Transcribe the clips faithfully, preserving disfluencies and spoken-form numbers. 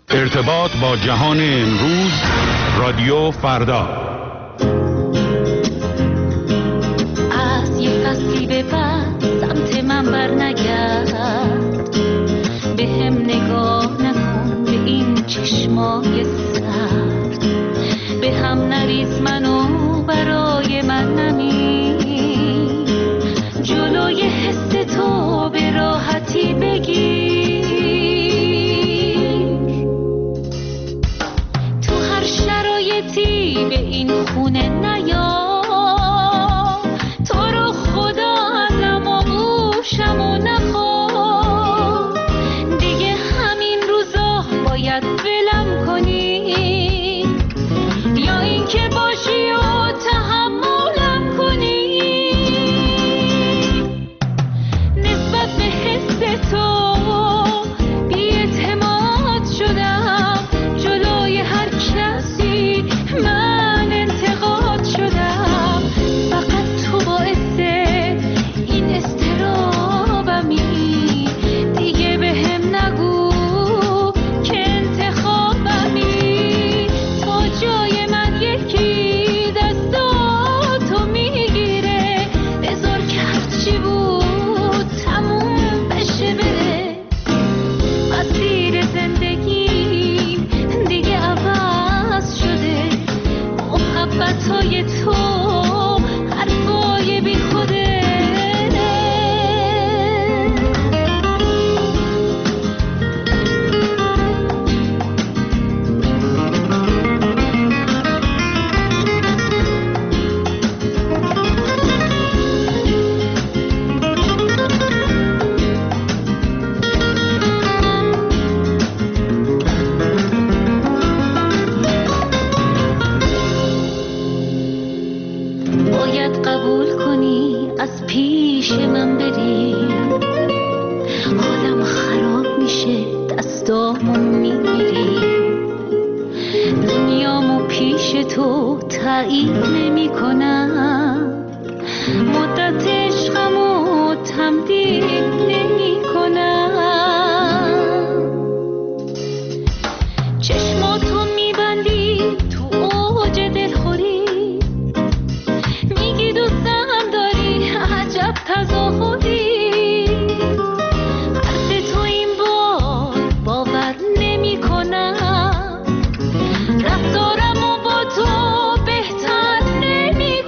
ارتباط با جهان امروز، رادیو فردا. از یه فصلی به بعد سمت من بر نگرد، به هم نگاه نکن به این چشمای سرد، به هم نریز منو برای من نمی، جلوی حس تو به راحتی بگیر، تو هر شرایطی به این خونه نیا، تو رو خدا ازم و گوشم و نخواه، دیگه همین روزا باید ولم کنی یا اینکه باشی و تحملم کنی، نسبت به حس تو بی‌اعتماد شدم، جلوی هر کسی من انتقاد شدم، فقط تو باعث این استرابمی، دیگه به هم نگو که انتخابمی، تا جای من یکی دستاتو میگیره، بذار که هرچی بود تموم بشه بره، مسیر زندگیم دیگه عوض شده، محبتای تو حرفای بی خوده. باید قبول کنی از پیش من بری، حالم خراب میشه دستامو میگیری، دنیامو پیش تو تایید نمی کنم، مدت عشقمو تمدید نمی کنم، چشماتو میبندی تو اوج دلخوری، میگی دوستم داری عجب تظاهری، حرف تو این بار باور نمی کنم، رفتارمو با تو بهتر نمی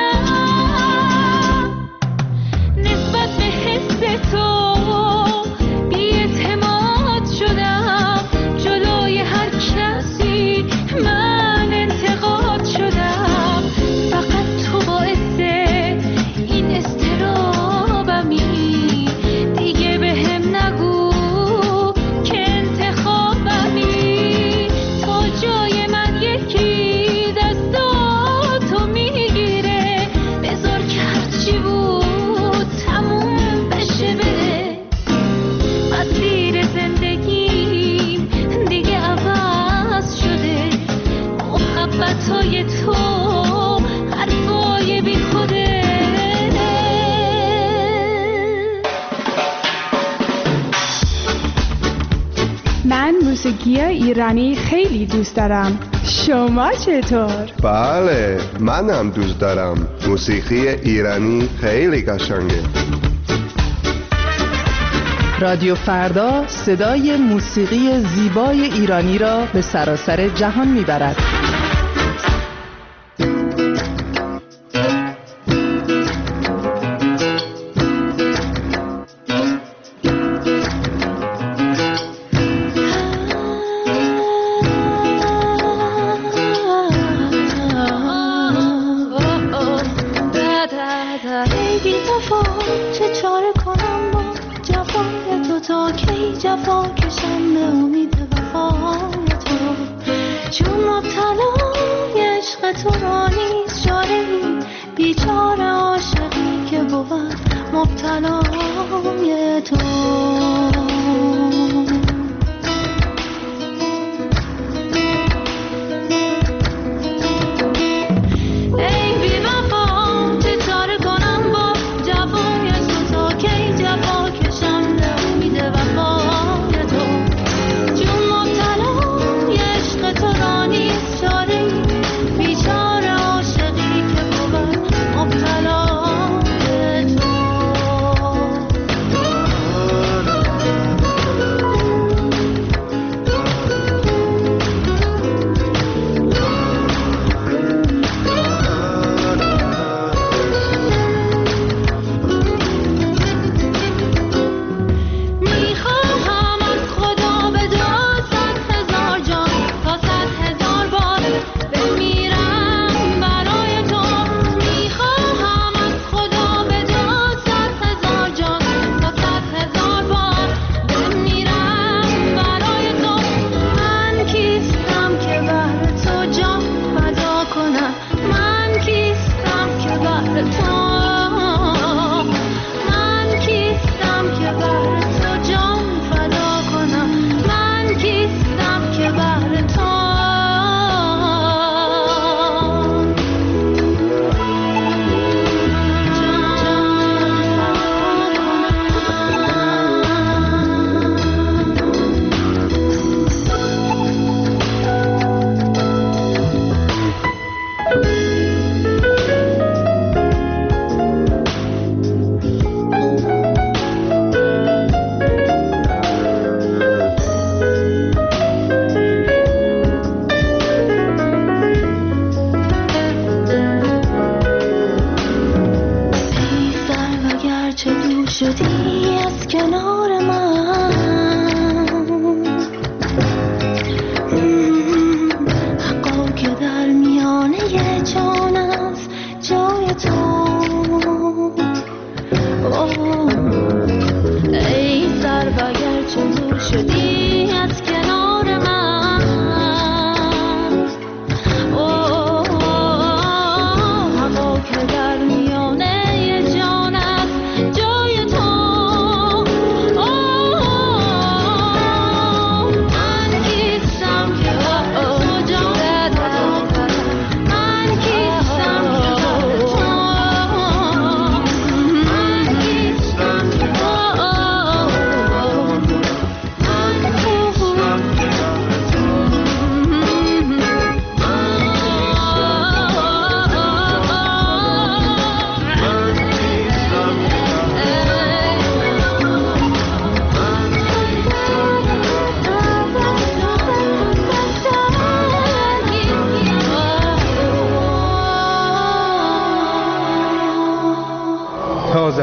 کنم، نسبت به حس تو بی‌اعتماد شدم، جلوی هر کسی من انتقاد شدم، فقط تو باعث این استرابمی، دیگه به هم نگو که انتخابمی، تا جای من یکی دستاتو میگیره، بذار که هرچی بود تموم بشه بره، مسیر زندگیم دیگه عوض شده، محبتای تو حرفای بی خوده. من موسیقی ایرانی خیلی دوست دارم. شما چطور؟ بله، منم دوست دارم. موسیقی ایرانی خیلی قشنگه. رادیو فردا صدای موسیقی زیبای ایرانی را به سراسر جهان میبرد. جون مبتلا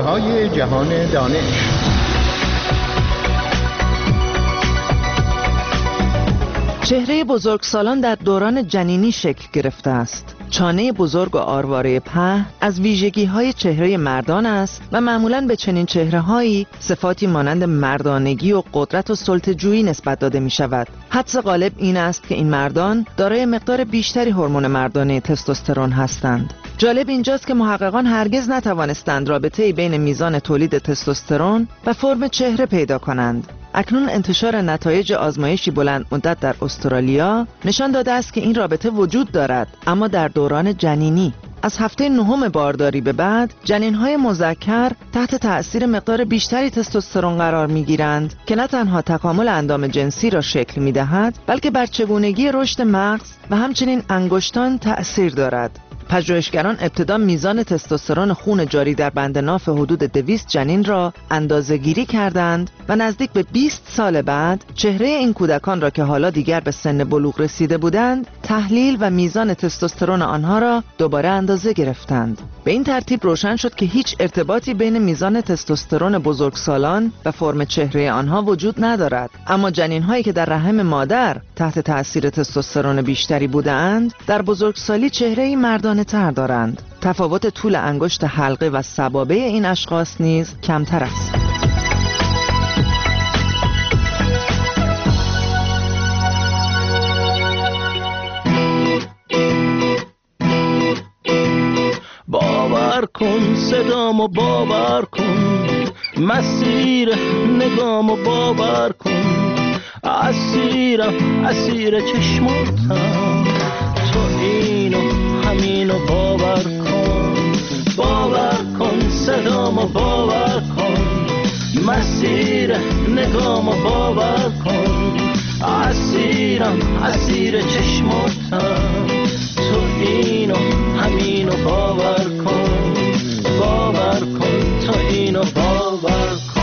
چهره‌های جهان دانش. چهره بزرگسالان در دوران جنینی شکل گرفته است. چانه بزرگ و آرواره پهن از ویژگی‌های چهره مردان است و معمولاً به چنین چهره‌هایی صفاتی مانند مردانگی و قدرت و سلطه‌جویی نسبت داده می‌شود. حدس غالب این است که این مردان دارای مقدار بیشتری هورمون مردانه تستوسترون هستند. جالب اینجاست که محققان هرگز نتوانستند رابطه‌ای بین میزان تولید تستوسترون و فرم چهره پیدا کنند. اکنون انتشار نتایج آزمایشی بلند مدت در استرالیا نشان داده است که این رابطه وجود دارد، اما در دوران جنینی. از هفته نهم بارداری به بعد جنین‌های مذکر تحت تأثیر مقدار بیشتری تستوسترون قرار می‌گیرند که نه تنها تکامل اندام جنسی را شکل می‌دهد، بلکه بر چگونگی رشد مغز و همچنین انگشتان تأثیر دارد. پژوهشگران ابتدا میزان تستوسترون خون جاری در بند ناف حدود دویست جنین را اندازه‌گیری کردند و نزدیک به بیست سال بعد چهره این کودکان را که حالا دیگر به سن بلوغ رسیده بودند تحلیل و میزان تستوسترون آنها را دوباره اندازه گرفتند. به این ترتیب روشن شد که هیچ ارتباطی بین میزان تستوسترون بزرگسالان و فرم چهره آنها وجود ندارد، اما جنین‌هایی که در رحم مادر تحت تأثیر تستوسترون بیشتری بودند در بزرگسالی چهره‌ای مردانه تر دارند. تفاوت طول انگشت حلقه و سبابه این اشخاص نیز کمتر است. باور کن صدامو باور کن، مسیر نگامو باور کن، اسیرم اسیر چشماتم، تو اینو همینو باور کن. باور کن صدامو باور کن، مسیر نگامو باور کن، اسیرم اسیر چشماتم، تو اینو همینو باور کن. باور کن تو اینو باور کن.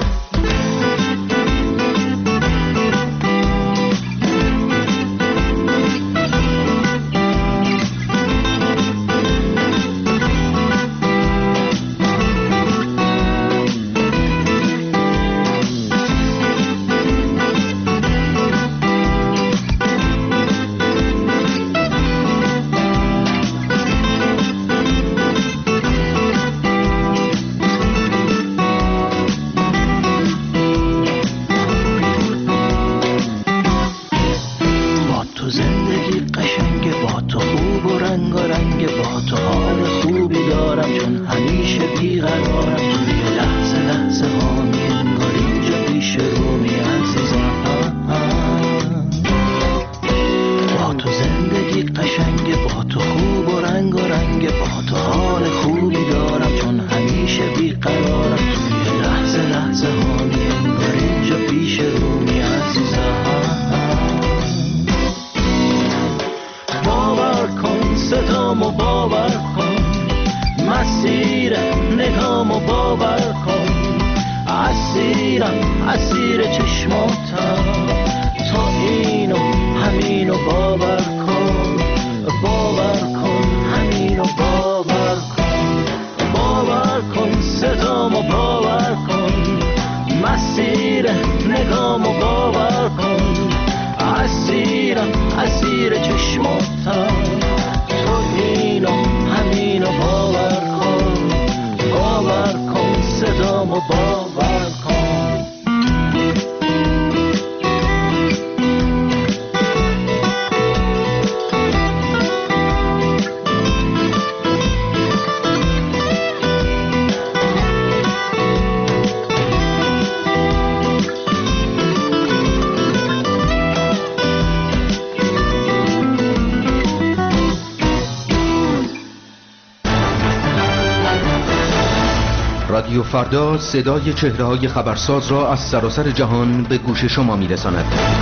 رادیو فردا صدای چهره‌های خبرساز را از سراسر جهان به گوش شما می‌رساند.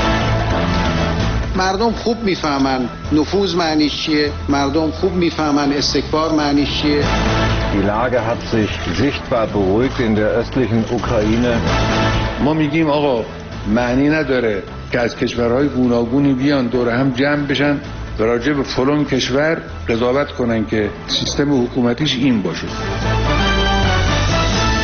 مردم خوب میفهمن نفوذ معنیش چیه، مردم خوب میفهمن استکبار معنیش چیه. Die Lage hat sich sichtbar beruhigt in der östlichen Ukraine. ما میگیم آقا معنی نداره که از کشورهای گوناگونی بیان دور هم جمع بشن و راجع به فلان کشور قضاوت کنن که سیستم حکومتیش این باشه.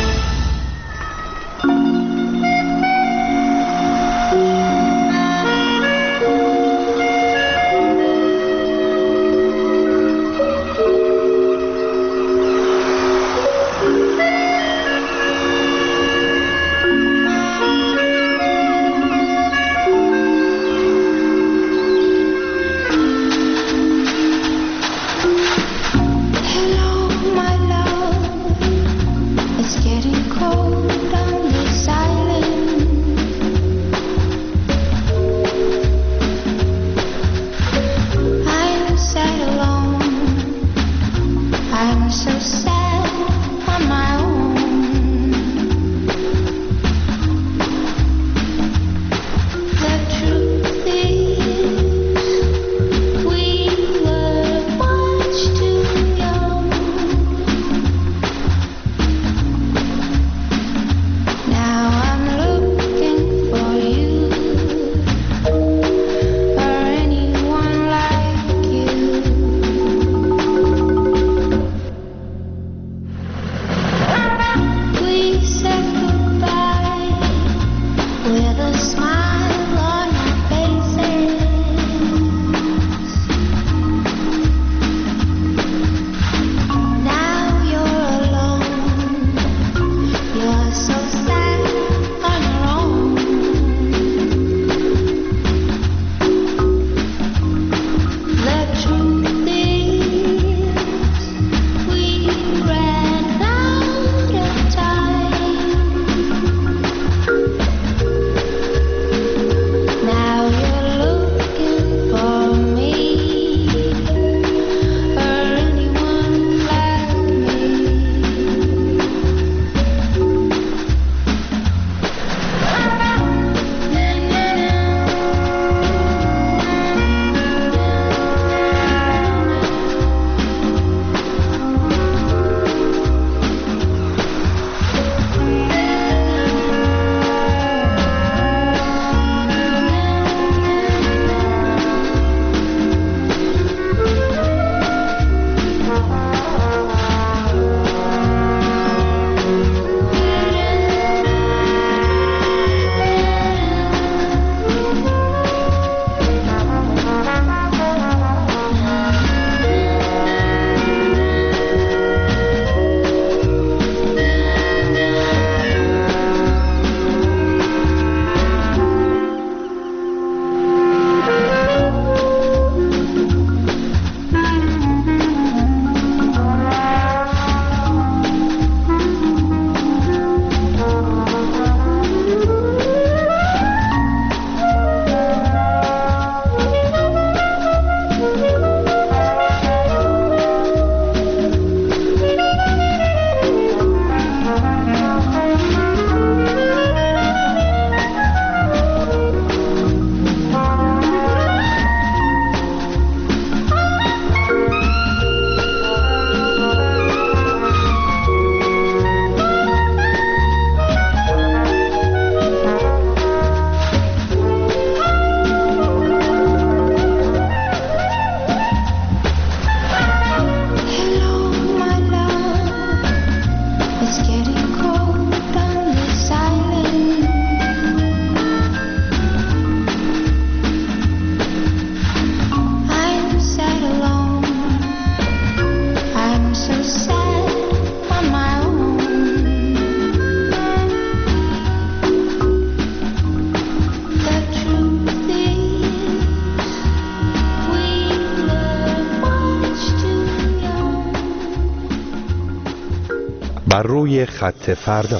بر روی خط فردا.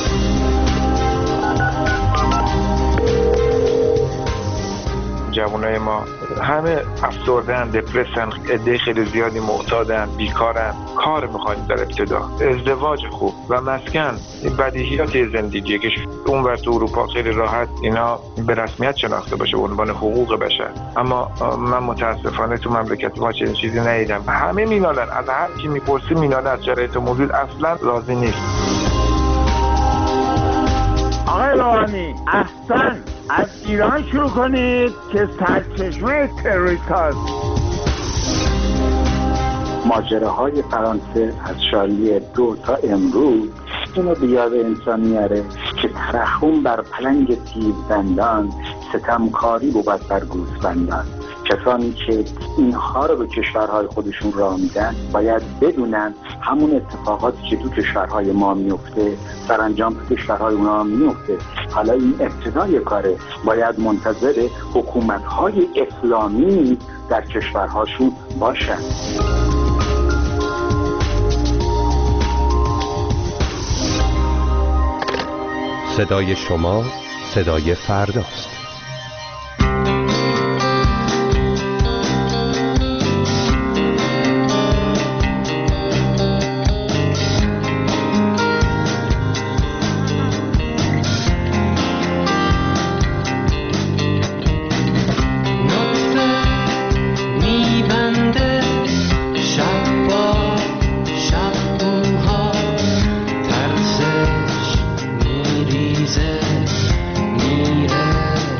جوانای ما همه افسردن، دپرسن، عده خیلی زیادی معتادن، بیکارن، کار میخوایم در ابتدا، ازدواج خوب و مسکن، این بدیهیات زندگیه که اونور تو اروپا خیلی راحت اینا به رسمیت شناخته باشه به عنوان حقوق بشر، اما من متاسفانه تو مملکت ما چنین چیزی ندیدم. همه مینالن، از هر کی میپرسی مینالن، از شرایط موجود اصلا راضی نیست. آقای روحانی احسن از ایران شروع کنید که سرچشمه تروریست هست. ماجراهای فرانسه از شالی دو تا امروز اینو به یاد انسان میاره که ترحم بر پلنگ تیزدندان، ستمکاری بود بر گوسفندان. کسانی که اینها رو به کشورهای خودشون راه میدن باید بدونن همون اتفاقاتی که تو کشورهای ما میفته سرانجام تو کشورهای اونا میفته. حالا این ابتدای کاره، باید منتظر حکومت‌های اسلامی در کشورهاشون باشن. صدای شما صدای فرداست. میره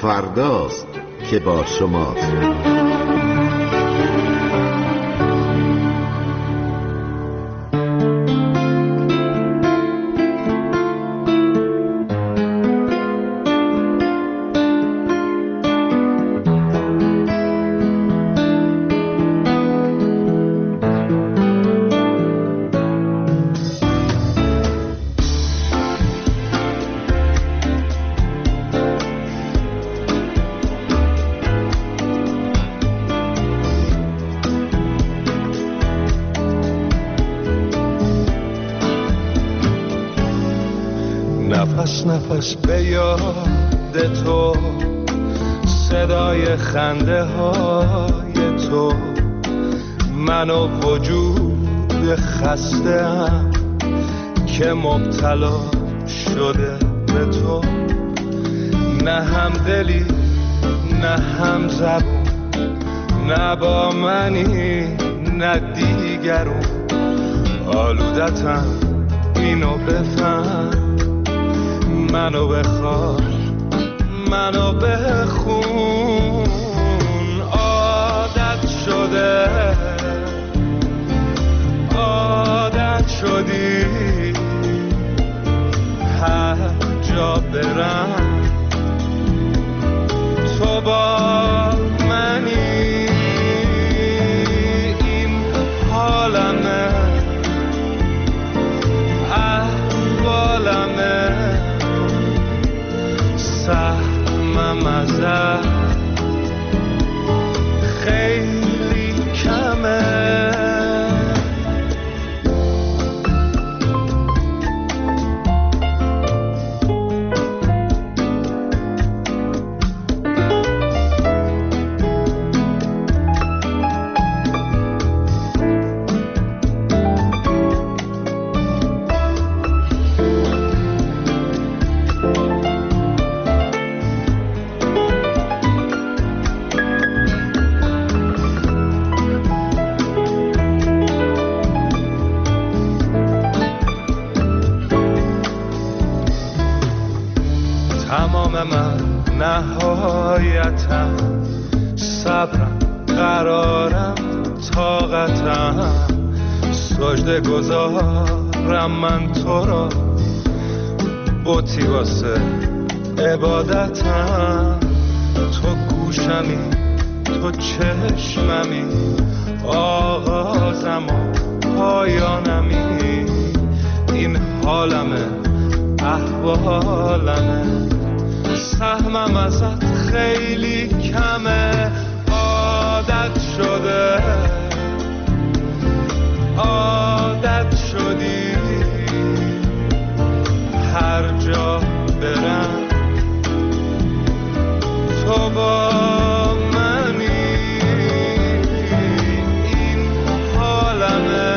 فرداست که با شماست. نفس نفس به یاد تو، صدای خنده های تو، من و وجود خسته‌ام که مبتلا شده به تو. نه هم دلی نه هم زبون، نه با منی نه دیگرون. آلودتم اینو بفهم، منو بخواه منو بخون. عادت شده عادت شدی هر جا برم تو با منی. این حالمه احوالمه، سهمم ازت خیلی کمه. تمام من نهایتم، صبرم قرارم طاقتم، سجده گذارم من تو را، بوتی واسه عبادتم. تو گوشمی تو چشممی، آغازم و پایانمی. این حالمه احوالمه، سهمم ازت خیلی کمه. عادت شده عادت شدی هر جا برم تو با منی. این حالمه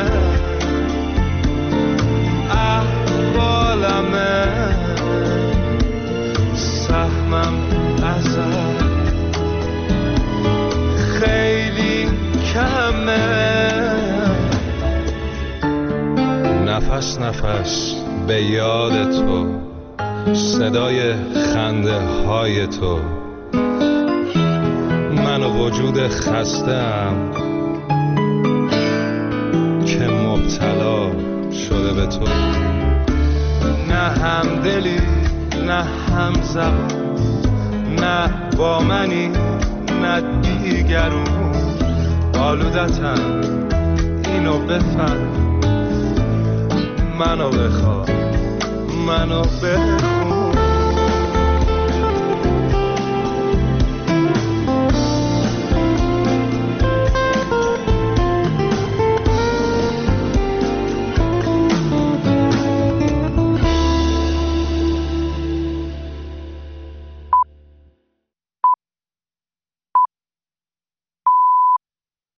احوالمه، سهمم ازت خیلی کمه. نفس نفس به یاد تو، صدای خنده های تو، من و وجود خسته‌ام که مبتلا شده به تو. نه هم دلی نه هم زبان، نه با منی نه دیگرون. آلودتم اینو بفهم، منو بخواه منو بخون.